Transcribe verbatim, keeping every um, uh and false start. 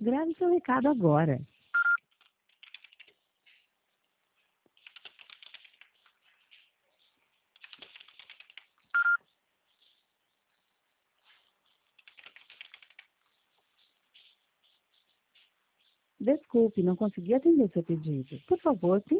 Grave seu recado agora. Desculpe, não consegui atender seu pedido. Por favor,